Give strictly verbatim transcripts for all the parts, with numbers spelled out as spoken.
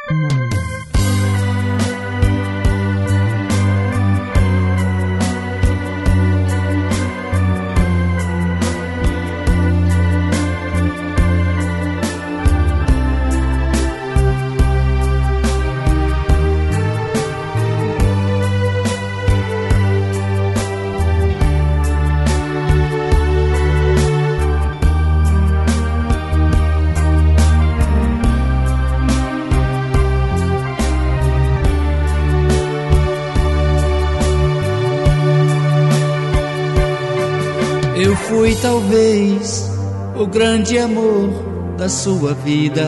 Eu fui talvez o grande amor da sua vida,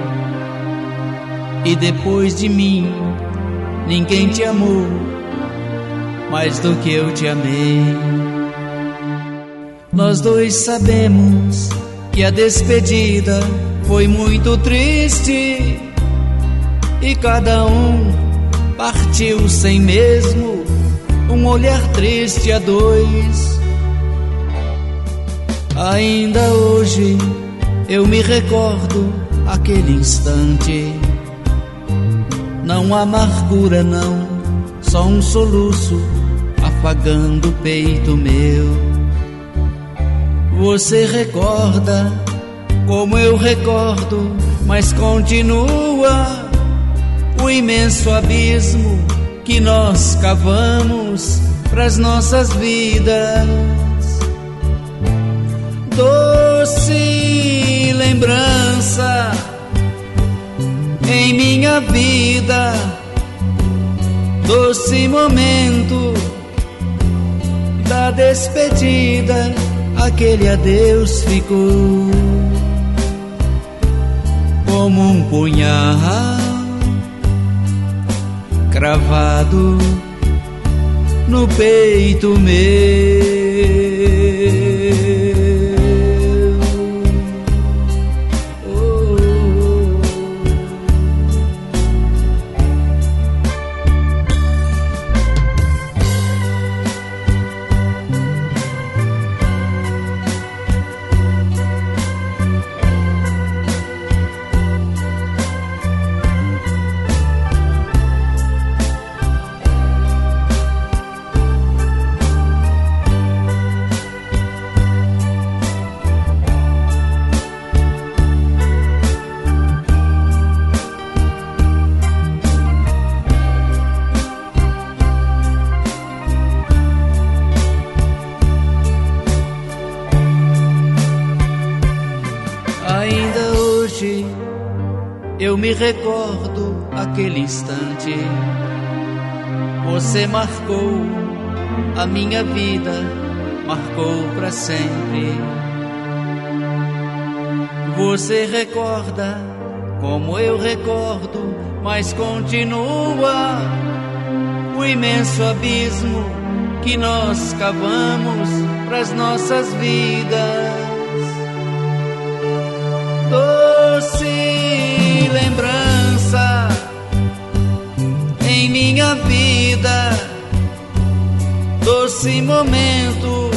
e depois de mim ninguém te amou mais do que eu te amei. Nós dois sabemos que a despedida foi muito triste, e cada um partiu sem mesmo um olhar triste a dois. Ainda hoje eu me recordo aquele instante. Não há amargura não, só um soluço afagando o peito meu. Você recorda como eu recordo, mas continua o imenso abismo que nós cavamos pras nossas vidas. Doce lembrança em minha vida, doce momento da despedida, aquele adeus ficou como um punhal cravado no peito meu. Ainda hoje eu me recordo aquele instante. Você marcou a minha vida, marcou pra sempre. Você recorda como eu recordo, mas continua o imenso abismo que nós cavamos pras nossas vidas. Doce lembrança em minha vida, doce momento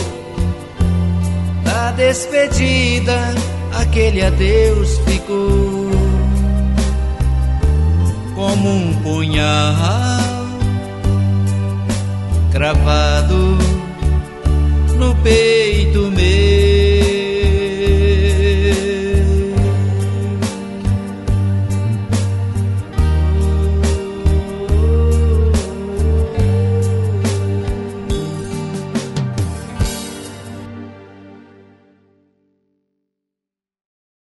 da despedida, aquele adeus ficou como um punhal cravado no peito.